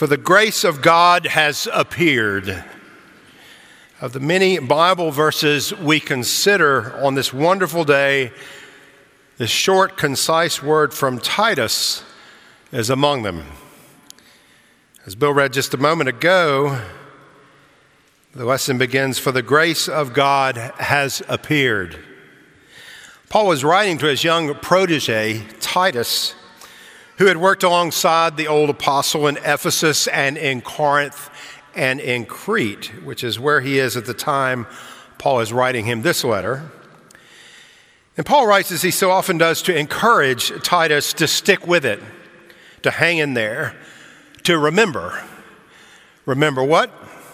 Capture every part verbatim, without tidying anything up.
For the grace of God has appeared. Of the many Bible verses we consider on this wonderful day, the short, concise word from Titus is among them. As Bill read just a moment ago, the lesson begins, for the grace of God has appeared. Paul was writing to his young protege, Titus, who had worked alongside the old apostle in Ephesus and in Corinth and in Crete, which is where he is at the time Paul is writing him this letter. And Paul writes, as he so often does, to encourage Titus to stick with it, to hang in there, to remember. Remember what?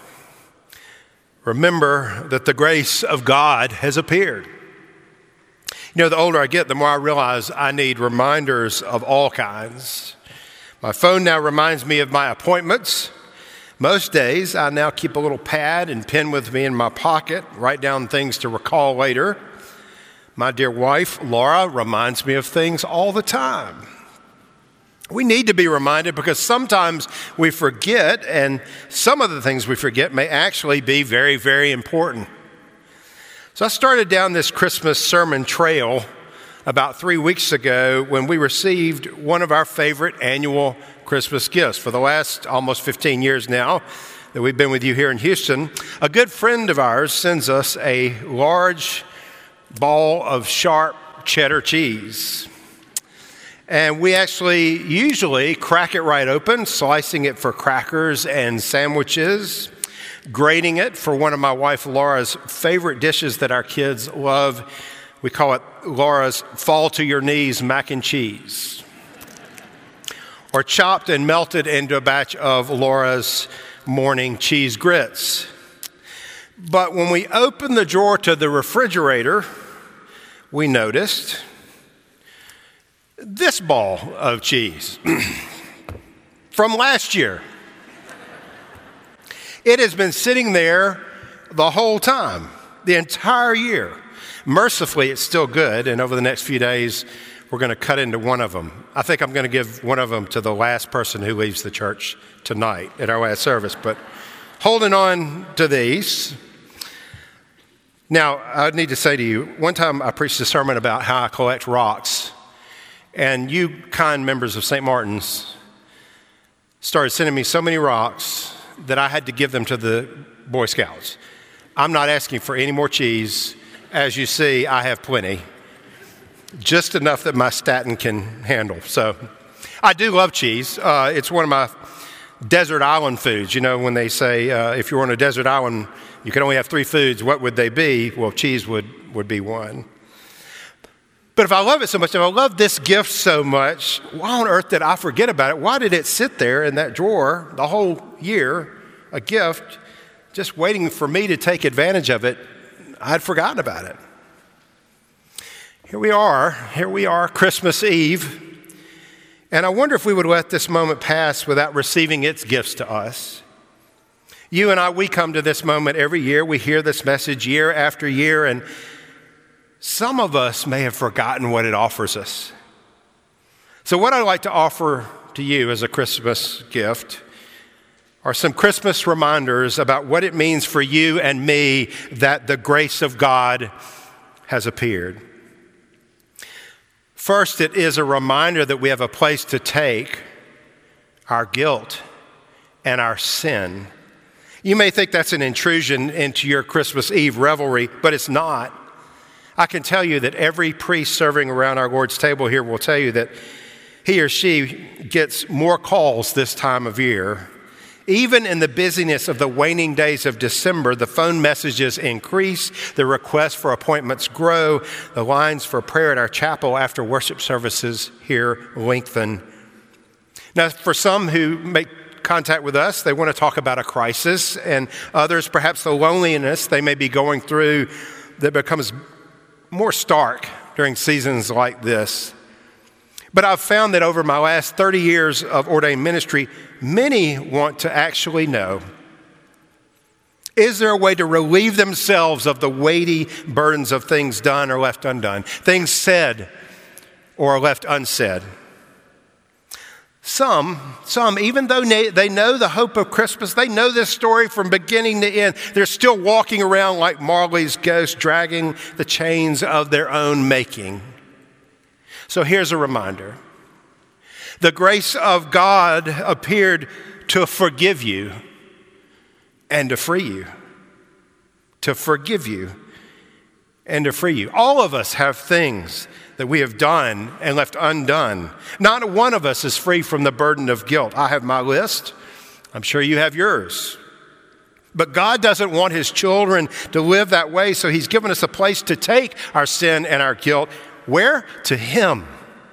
Remember that the grace of God has appeared. You know, the older I get, the more I realize I need reminders of all kinds. My phone now reminds me of my appointments. Most days, I now keep a little pad and pen with me in my pocket, write down things to recall later. My dear wife, Laura, reminds me of things all the time. We need to be reminded because sometimes we forget, and some of the things we forget may actually be very, very important. So I started down this Christmas sermon trail about three weeks ago when we received one of our favorite annual Christmas gifts. For the last almost fifteen years now that we've been with you here in Houston, a good friend of ours sends us a large ball of sharp cheddar cheese. And we actually usually crack it right open, slicing it for crackers and sandwiches, grating it for one of my wife Laura's favorite dishes that our kids love. We call it Laura's fall to your knees mac and cheese. Or chopped and melted into a batch of Laura's morning cheese grits. But when we opened the drawer to the refrigerator, we noticed this ball of cheese from last year. It has been sitting there the whole time, the entire year. Mercifully, it's still good, and over the next few days, we're going to cut into one of them. I think I'm going to give one of them to the last person who leaves the church tonight at our last service, but holding on to these. Now, I need to say to you, one time I preached a sermon about how I collect rocks, and you kind members of Saint Martin's started sending me so many rocks that I had to give them to the Boy Scouts. I'm not asking for any more cheese. As you see, I have plenty. Just enough that my statin can handle. So I do love cheese. Uh, it's one of my desert island foods. You know, when they say uh, if you're on a desert island, you can only have three foods, what would they be? Well, cheese would, would be one. But if I love it so much, if I love this gift so much, why on earth did I forget about it? Why did it sit there in that drawer the whole year, a gift, just waiting for me to take advantage of it? I'd forgotten about it. Here we are, here we are, Christmas Eve, and I wonder if we would let this moment pass without receiving its gifts to us. You and I, we come to this moment every year. We hear this message year after year, and some of us may have forgotten what it offers us. So what I'd like to offer to you as a Christmas gift are some Christmas reminders about what it means for you and me that the grace of God has appeared. First, it is a reminder that we have a place to take our guilt and our sin. You may think that's an intrusion into your Christmas Eve revelry, but it's not. I can tell you that every priest serving around our Lord's table here will tell you that he or she gets more calls this time of year. Even in the busyness of the waning days of December, the phone messages increase, the requests for appointments grow, the lines for prayer at our chapel after worship services here lengthen. Now, for some who make contact with us, they want to talk about a crisis, and others, perhaps the loneliness they may be going through that becomes more stark during seasons like this. But I've found that over my last thirty years of ordained ministry, many want to actually know, is there a way to relieve themselves of the weighty burdens of things done or left undone, things said or left unsaid? Some, some, even though they know the hope of Christmas, they know this story from beginning to end, they're still walking around like Marley's ghost, dragging the chains of their own making. So here's a reminder. The grace of God appeared to forgive you and to free you. To forgive you and to free you. All of us have things that we have done and left undone. Not one of us is free from the burden of guilt. I have my list. I'm sure you have yours. But God doesn't want his children to live that way, so he's given us a place to take our sin and our guilt. Where? To him.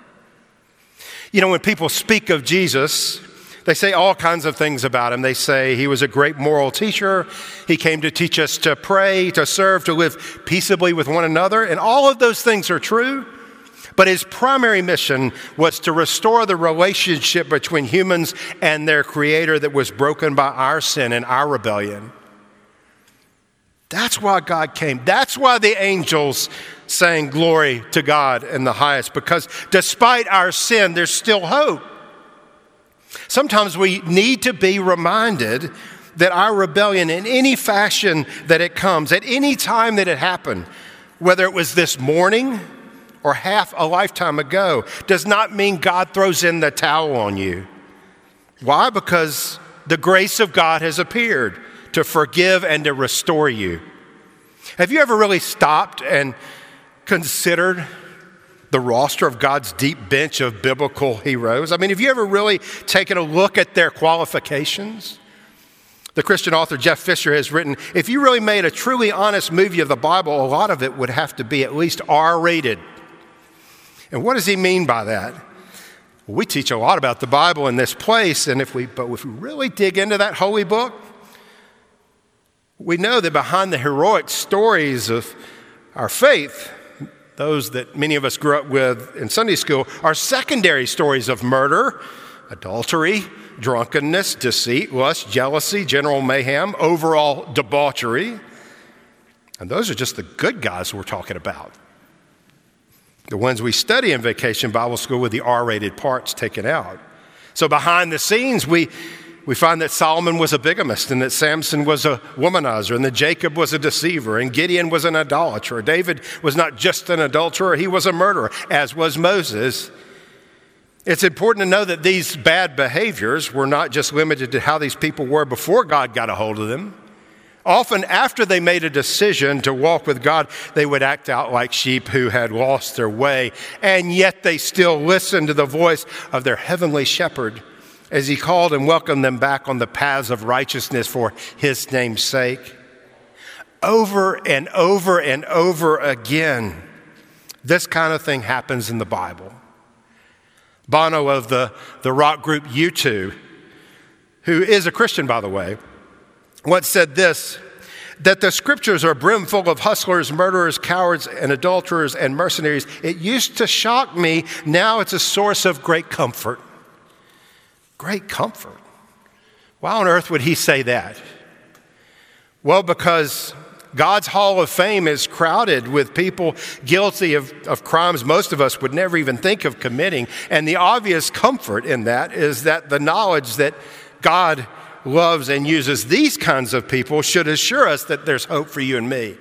You know, when people speak of Jesus, they say all kinds of things about him. They say he was a great moral teacher. He came to teach us to pray, to serve, to live peaceably with one another. And all of those things are true. But his primary mission was to restore the relationship between humans and their Creator that was broken by our sin and our rebellion. That's why God came. That's why the angels sang glory to God in the highest, because despite our sin, there's still hope. Sometimes we need to be reminded that our rebellion, in any fashion that it comes, at any time that it happened, whether it was this morning or half a lifetime ago, does not mean God throws in the towel on you. Why? Because the grace of God has appeared to forgive and to restore you. Have you ever really stopped and considered the roster of God's deep bench of biblical heroes? I mean, have you ever really taken a look at their qualifications? The Christian author Jeff Fisher has written, if you really made a truly honest movie of the Bible, a lot of it would have to be at least R rated. And what does he mean by that? Well, we teach a lot about the Bible in this place, and if we, but if we really dig into that holy book, we know that behind the heroic stories of our faith, those that many of us grew up with in Sunday school, are secondary stories of murder, adultery, drunkenness, deceit, lust, jealousy, general mayhem, overall debauchery. And those are just the good guys we're talking about. The ones we study in Vacation Bible School with the R rated parts taken out. So behind the scenes, we, we find that Solomon was a bigamist, and that Samson was a womanizer, and that Jacob was a deceiver, and Gideon was an idolater. David was not just an adulterer, he was a murderer, as was Moses. It's important to know that these bad behaviors were not just limited to how these people were before God got a hold of them. Often after they made a decision to walk with God, they would act out like sheep who had lost their way, and yet they still listened to the voice of their heavenly shepherd as he called and welcomed them back on the paths of righteousness for his name's sake. Over and over and over again, this kind of thing happens in the Bible. Bono of the, the rock group U two, who is a Christian, by the way, once said this, that the scriptures are brimful of hustlers, murderers, cowards, and adulterers and mercenaries. It used to shock me. Now it's a source of great comfort. Great comfort. Why on earth would he say that? Well, because God's Hall of Fame is crowded with people guilty of, of crimes most of us would never even think of committing. And the obvious comfort in that is that the knowledge that God loves and uses these kinds of people should assure us that there's hope for you and me.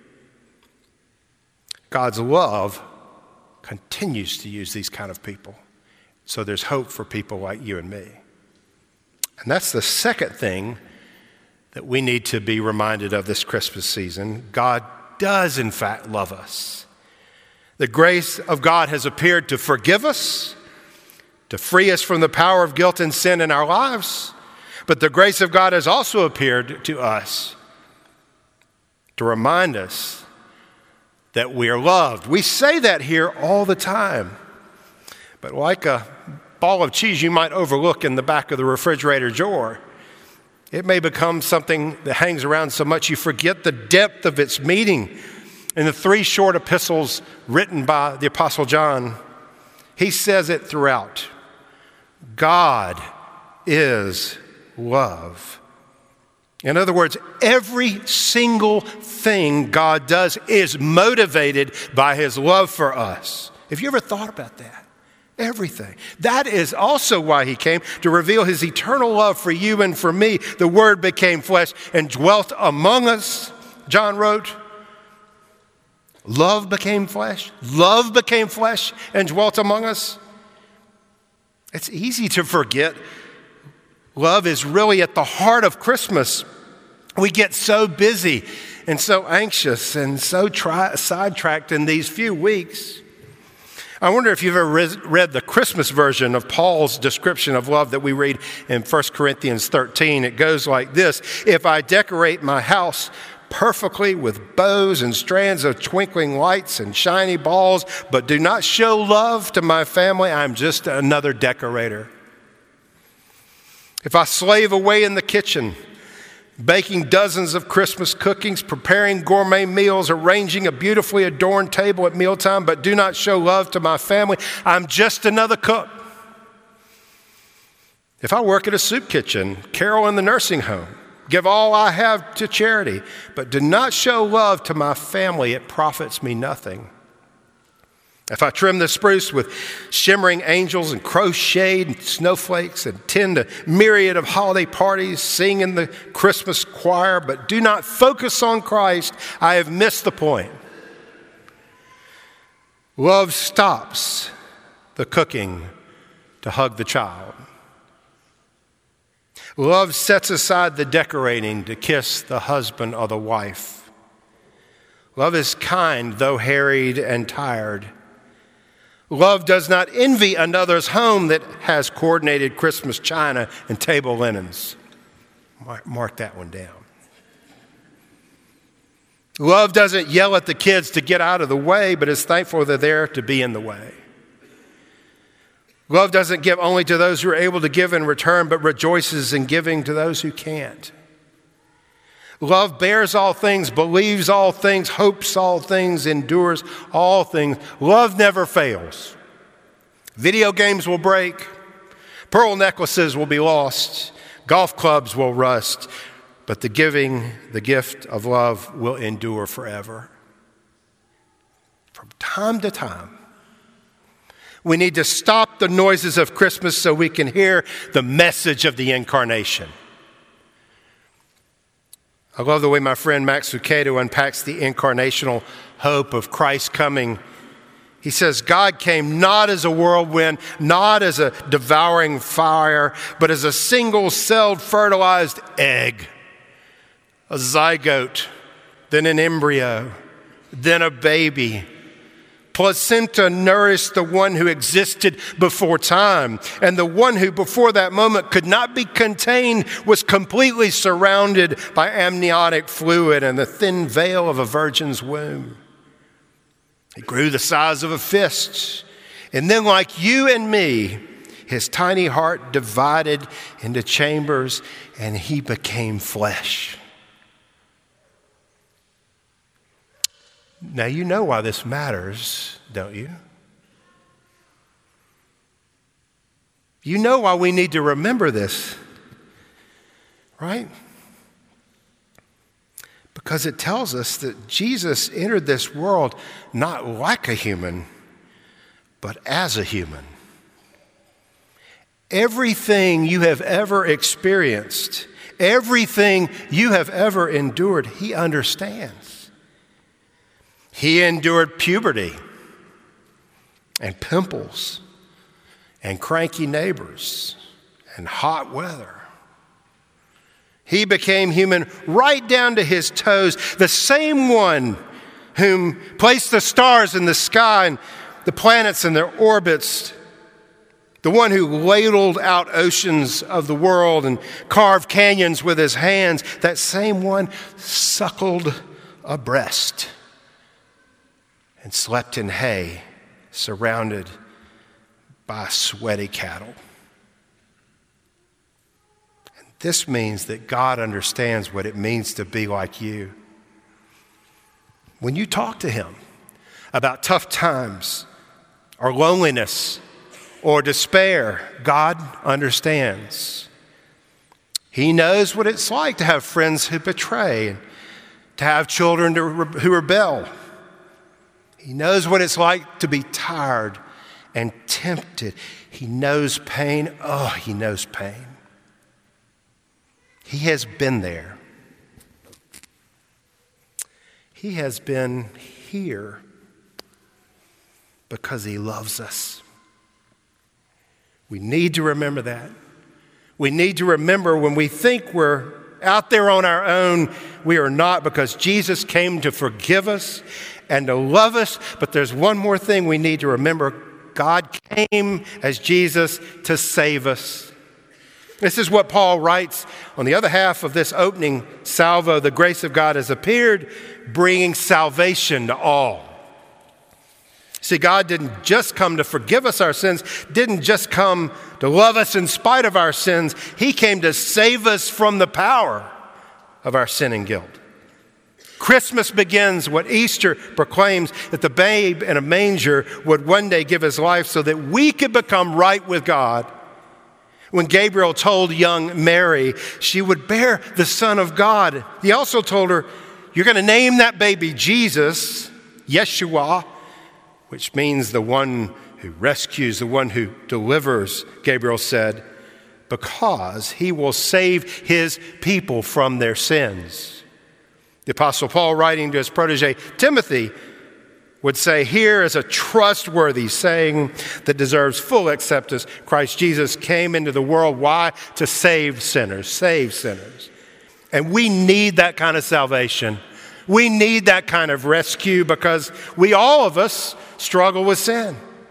God's love continues to use these kind of people. So there's hope for people like you and me. And that's the second thing that we need to be reminded of this Christmas season. God does, in fact, love us. The grace of God has appeared to forgive us, to free us from the power of guilt and sin in our lives. But the grace of God has also appeared to us to remind us that we are loved. We say that here all the time. But like a ball of cheese you might overlook in the back of the refrigerator drawer, it may become something that hangs around so much you forget the depth of its meaning. In the three short epistles written by the Apostle John, he says it throughout. God is love. In other words, every single thing God does is motivated by his love for us. Have you ever thought about that? Everything. That is also why he came, to reveal his eternal love for you and for me. The Word became flesh and dwelt among us, John wrote. Love became flesh. Love became flesh and dwelt among us. It's easy to forget. Love is really at the heart of Christmas. We get so busy and so anxious and so tri- sidetracked in these few weeks. I wonder if you've ever read the Christmas version of Paul's description of love that we read in First Corinthians thirteen. It goes like this: if I decorate my house perfectly with bows and strands of twinkling lights and shiny balls, but do not show love to my family, I'm just another decorator. If I slave away in the kitchen, baking dozens of Christmas cookings, preparing gourmet meals, arranging a beautifully adorned table at mealtime, but do not show love to my family, I'm just another cook. If I work at a soup kitchen, carol in the nursing home, give all I have to charity, but do not show love to my family, it profits me nothing. If I trim the spruce with shimmering angels and crocheted snowflakes and attend a myriad of holiday parties, sing in the Christmas choir, but do not focus on Christ, I have missed the point. Love stops the cooking to hug the child. Love sets aside the decorating to kiss the husband or the wife. Love is kind, though harried and tired. Love does not envy another's home that has coordinated Christmas china and table linens. Mark, mark that one down. Love doesn't yell at the kids to get out of the way, but is thankful they're there to be in the way. Love doesn't give only to those who are able to give in return, but rejoices in giving to those who can't. Love bears all things, believes all things, hopes all things, endures all things. Love never fails. Video games will break. Pearl necklaces will be lost. Golf clubs will rust. But the giving, the gift of love will endure forever. From time to time, we need to stop the noises of Christmas so we can hear the message of the incarnation. I love the way my friend Max Lucado unpacks the incarnational hope of Christ coming. He says, God came not as a whirlwind, not as a devouring fire, but as a single-celled fertilized egg, a zygote, then an embryo, then a baby. Placenta nourished the one who existed before time, and the one who before that moment could not be contained was completely surrounded by amniotic fluid and the thin veil of a virgin's womb. He grew the size of a fist, and then like you and me, his tiny heart divided into chambers, and he became flesh. Now, you know why this matters, don't you? You know why we need to remember this, right? Because it tells us that Jesus entered this world not like a human, but as a human. Everything you have ever experienced, everything you have ever endured, he understands. He endured puberty and pimples and cranky neighbors and hot weather. He became human right down to his toes, the same one whom placed the stars in the sky and the planets in their orbits, the one who ladled out oceans of the world and carved canyons with his hands, that same one suckled a breast and slept in hay, surrounded by sweaty cattle. And this means that God understands what it means to be like you. When you talk to him about tough times or loneliness or despair, God understands. He knows what it's like to have friends who betray, to have children who rebel. He knows what it's like to be tired and tempted. He knows pain. Oh, he knows pain. He has been there. He has been here because he loves us. We need to remember that. We need to remember when we think we're out there on our own, we are not, because Jesus came to forgive us and to love us. But there's one more thing we need to remember. God came as Jesus to save us. This is what Paul writes on the other half of this opening salvo. The grace of God has appeared, bringing salvation to all. See, God didn't just come to forgive us our sins, didn't just come to love us in spite of our sins. He came to save us from the power of our sin and guilt. Christmas begins what Easter proclaims, that the babe in a manger would one day give his life so that we could become right with God. When Gabriel told young Mary she would bear the Son of God, he also told her, you're going to name that baby Jesus, Yeshua, which means the one who rescues, the one who delivers, Gabriel said, because he will save his people from their sins. The Apostle Paul, writing to his protege Timothy, would say, here is a trustworthy saying that deserves full acceptance. Christ Jesus came into the world. Why? To save sinners, save sinners. And we need that kind of salvation. We need that kind of rescue because we, all of us, struggle with sin.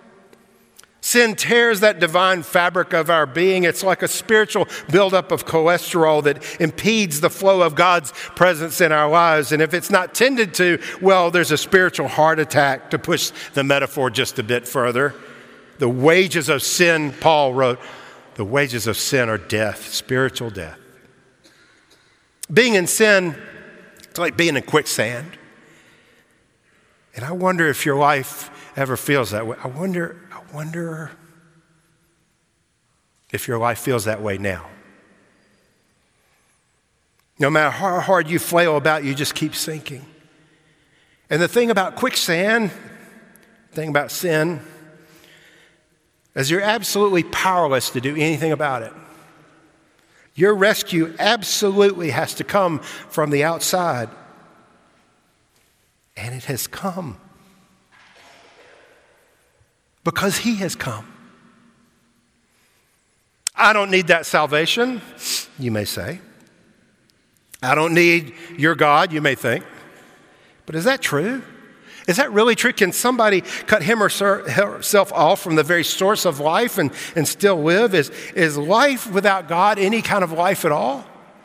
Sin tears that divine fabric of our being. It's like a spiritual buildup of cholesterol that impedes the flow of God's presence in our lives. And if it's not tended to, well, there's a spiritual heart attack, to push the metaphor just a bit further. The wages of sin, Paul wrote, the wages of sin are death, spiritual death. Being in sin, it's like being in quicksand. And I wonder if your life ever feels that way. I wonder, I wonder if your life feels that way now. No matter how hard you flail about, you just keep sinking. And the thing about quicksand, the thing about sin, is you're absolutely powerless to do anything about it. Your rescue absolutely has to come from the outside. And it has come. Because he has come. I don't need that salvation, you may say. I don't need your God, you may think. But is that true? Is that really true? Can somebody cut him or herself off from the very source of life and, and still live? Is, is life without God any kind of life at all?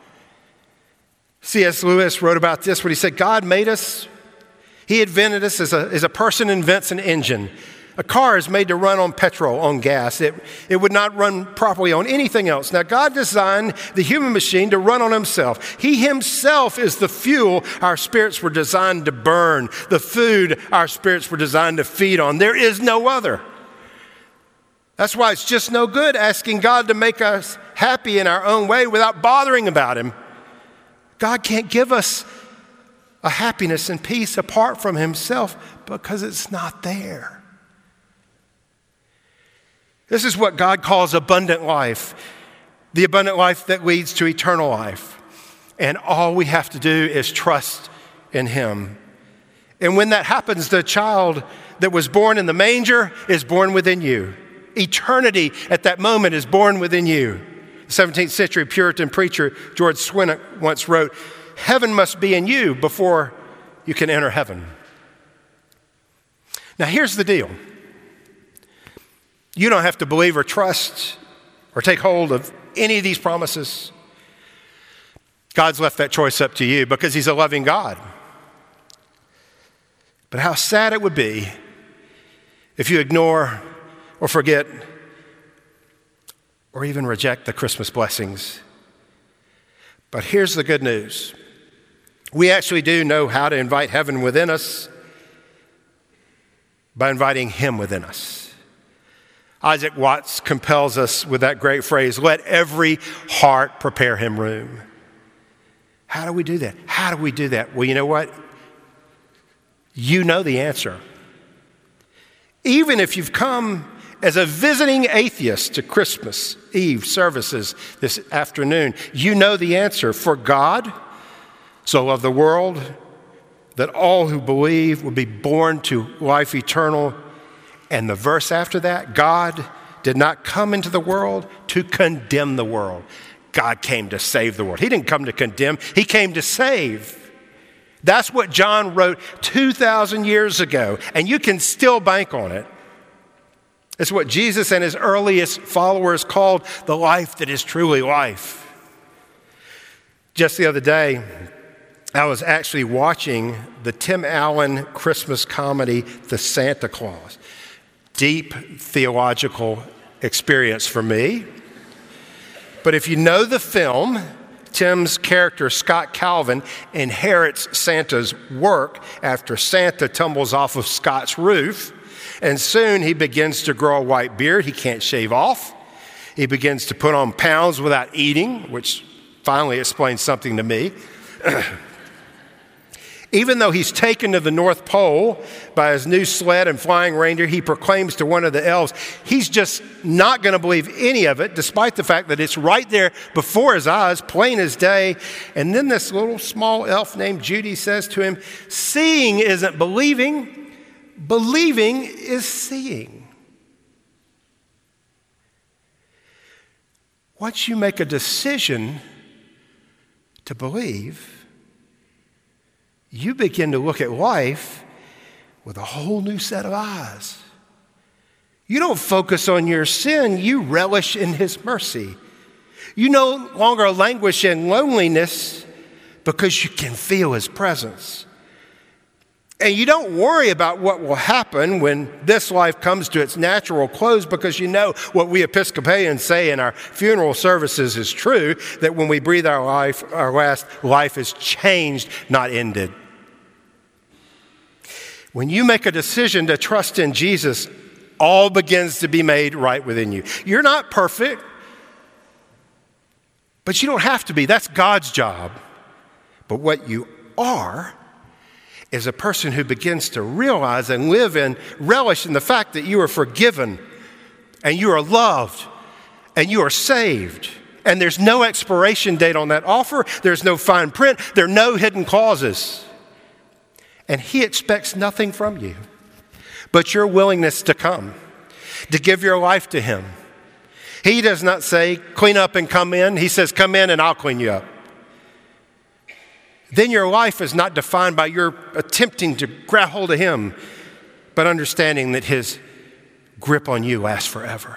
C S Lewis wrote about this when he said, God made us. He invented us as a, as a person invents an engine. A car is made to run on petrol, on gas. It, it would not run properly on anything else. Now, God designed the human machine to run on himself. He himself is the fuel our spirits were designed to burn, the food our spirits were designed to feed on. There is no other. That's why it's just no good asking God to make us happy in our own way without bothering about him. God can't give us a happiness and peace apart from himself because it's not there. This is what God calls abundant life, the abundant life that leads to eternal life. And all we have to do is trust in him. And when that happens, the child that was born in the manger is born within you. Eternity at that moment is born within you. The seventeenth century Puritan preacher George Swinnock once wrote, heaven must be in you before you can enter heaven. Now here's the deal. You don't have to believe or trust or take hold of any of these promises. God's left that choice up to you because he's a loving God. But how sad it would be if you ignore or forget or even reject the Christmas blessings. But here's the good news. We actually do know how to invite heaven within us by inviting him within us. Isaac Watts compels us with that great phrase, let every heart prepare him room. How do we do that? How do we do that? Well, you know what? You know the answer. Even if you've come as a visiting atheist to Christmas Eve services this afternoon, you know the answer. For God so loved the world that all who believe will be born to life eternal. And the verse after that, God did not come into the world to condemn the world. God came to save the world. He didn't come to condemn, he came to save. That's what John wrote two thousand years ago, and you can still bank on it. It's what Jesus and his earliest followers called the life that is truly life. Just the other day, I was actually watching the Tim Allen Christmas comedy, The Santa Claus. Deep theological experience for me. But if you know the film, Tim's character, Scott Calvin, inherits Santa's work after Santa tumbles off of Scott's roof. And soon he begins to grow a white beard he can't shave off. He begins to put on pounds without eating, which finally explains something to me. Even though he's taken to the North Pole by his new sled and flying reindeer, he proclaims to one of the elves, he's just not going to believe any of it, despite the fact that it's right there before his eyes, plain as day. And then this little small elf named Judy says to him, seeing isn't believing, believing is seeing. Once you make a decision to believe, you begin to look at life with a whole new set of eyes. You don't focus on your sin, you relish in his mercy. You no longer languish in loneliness because you can feel his presence. And you don't worry about what will happen when this life comes to its natural close, because you know what we Episcopalians say in our funeral services is true, that when we breathe our life, our last, life is changed, not ended. When you make a decision to trust in Jesus, all begins to be made right within you. You're not perfect, but you don't have to be. That's God's job. But what you are is a person who begins to realize and live in, relish in the fact that you are forgiven and you are loved and you are saved. And there's no expiration date on that offer. There's no fine print. There are no hidden clauses. And he expects nothing from you but your willingness to come, to give your life to him. He does not say, clean up and come in. He says, come in and I'll clean you up. Then your life is not defined by your attempting to grab hold of him, but understanding that his grip on you lasts forever.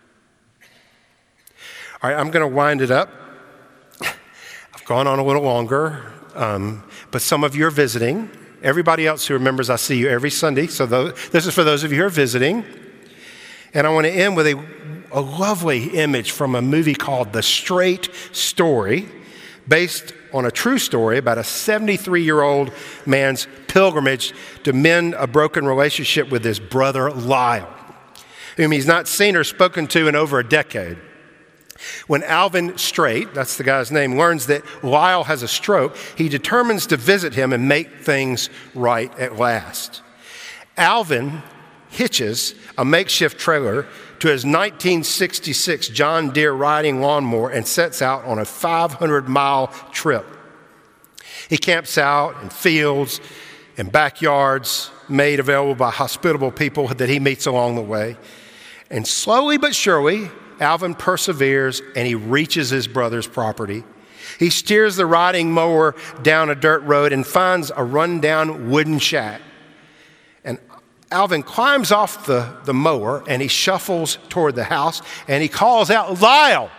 All right, I'm going to wind it up. I've gone on a little longer, um, but some of you are visiting. Everybody else who remembers, I see you every Sunday. So those, this is for those of you who are visiting. And I want to end with a, a lovely image from a movie called The Straight Story, based on a true story about a seventy-three-year-old man's pilgrimage to mend a broken relationship with his brother Lyle, whom he's not seen or spoken to in over a decade. When Alvin Straight, that's the guy's name, learns that Lyle has a stroke, he determines to visit him and make things right at last. Alvin hitches a makeshift trailer to his nineteen sixty-six John Deere riding lawnmower and sets out on a five hundred mile trip. He camps out in fields and backyards made available by hospitable people that he meets along the way. And slowly but surely, Alvin perseveres and he reaches his brother's property. He steers the riding mower down a dirt road and finds a rundown wooden shack. And Alvin climbs off the, the mower and he shuffles toward the house and he calls out, Lyle!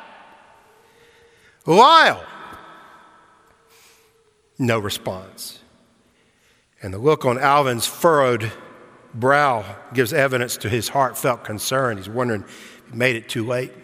Lyle! No response. And the look on Alvin's furrowed brow gives evidence to his heartfelt concern. He's wondering if he made it too late.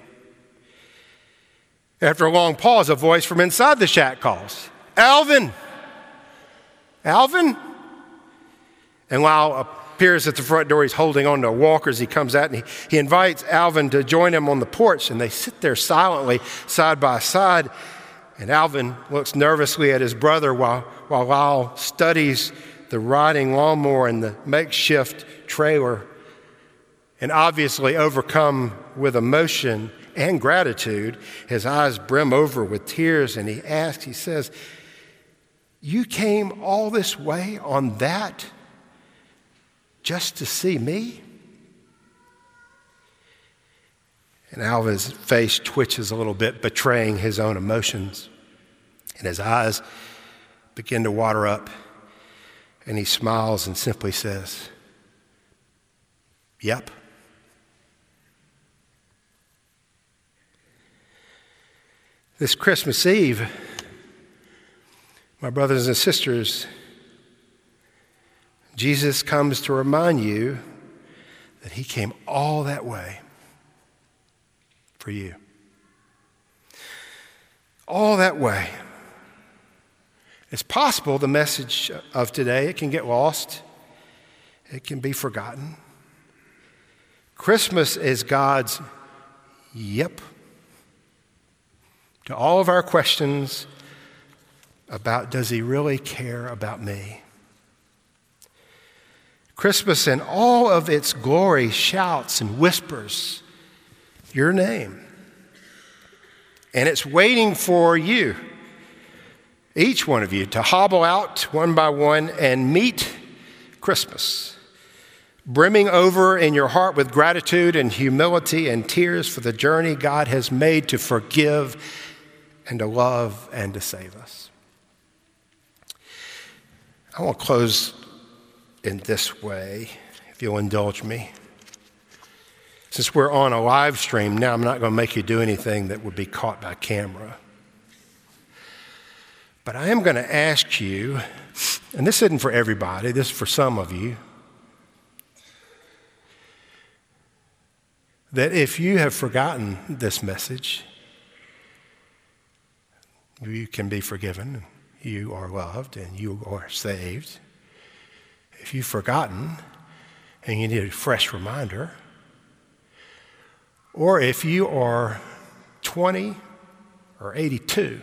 After a long pause, a voice from inside the shack calls, Alvin! Alvin? And Lyle appears at the front door. He's holding on to a walker as he comes out, and he, he invites Alvin to join him on the porch, and they sit there silently side by side. And Alvin looks nervously at his brother while, while Lyle studies the riding lawnmower and the makeshift trailer. And obviously overcome with emotion and gratitude, his eyes brim over with tears, and he asks, he says, "You came all this way on that just to see me?" And Alva's face twitches a little bit, betraying his own emotions. And his eyes begin to water up. And he smiles and simply says, "Yep." This Christmas Eve, my brothers and sisters, Jesus comes to remind you that he came all that way for you. All that way. It's possible the message of today, it can get lost. It can be forgotten. Christmas is God's yep to all of our questions about, does he really care about me? Christmas in all of its glory shouts and whispers your name. And it's waiting for you, each one of you, to hobble out one by one and meet Christmas, brimming over in your heart with gratitude and humility and tears for the journey God has made to forgive and to love and to save us. I want to close in this way, if you'll indulge me. Since we're on a live stream now, I'm not going to make you do anything that would be caught by camera. But I am going to ask you, and this isn't for everybody, this is for some of you, that if you have forgotten this message, you can be forgiven, you are loved, and you are saved. If you've forgotten and you need a fresh reminder, or if you are twenty or eighty-two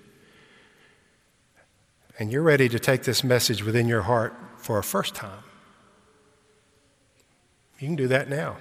and you're ready to take this message within your heart for a first time, you can do that now.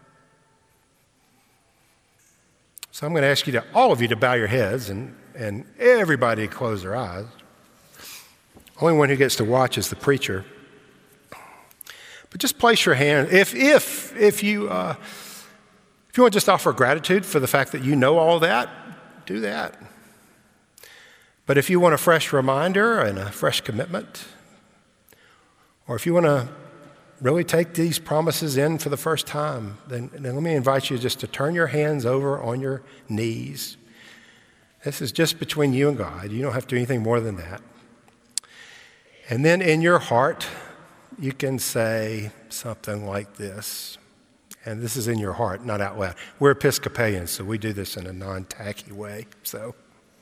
So I'm going to ask you to, all of you, to bow your heads and, and everybody to close their eyes. Only one who gets to watch is the preacher. But just place your hand. If if if you uh, if you want to just offer gratitude for the fact that you know all that, do that. But if you want a fresh reminder and a fresh commitment, or if you want to really take these promises in for the first time, then, then let me invite you just to turn your hands over on your knees. This is just between you and God. You don't have to do anything more than that. And then in your heart, you can say something like this. And this is in your heart, not out loud. We're Episcopalians, so we do this in a non-tacky way. So,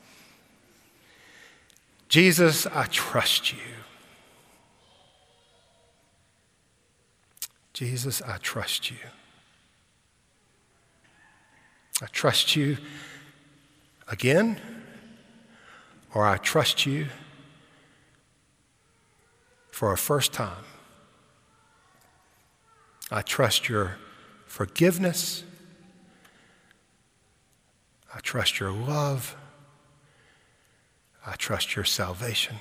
Jesus, I trust you. Jesus, I trust you. I trust you again, or I trust you for a first time. I trust your forgiveness. I trust your love. I trust your salvation.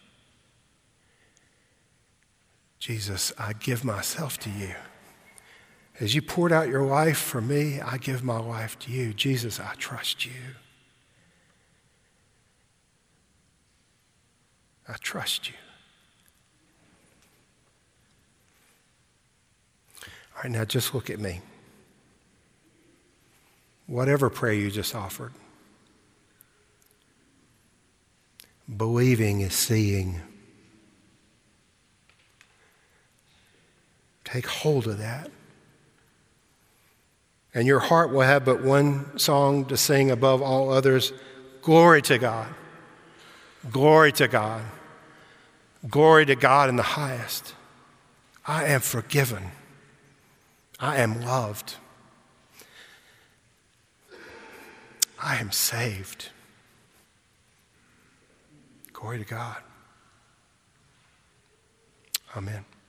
Jesus, I give myself to you. As you poured out your life for me, I give my life to you. Jesus, I trust you. I trust you. All right, now just look at me. Whatever prayer you just offered, believing is seeing. Take hold of that. And your heart will have but one song to sing above all others. Glory to God. Glory to God. Glory to God in the highest. I am forgiven. I am loved. I am saved. Glory to God. Amen.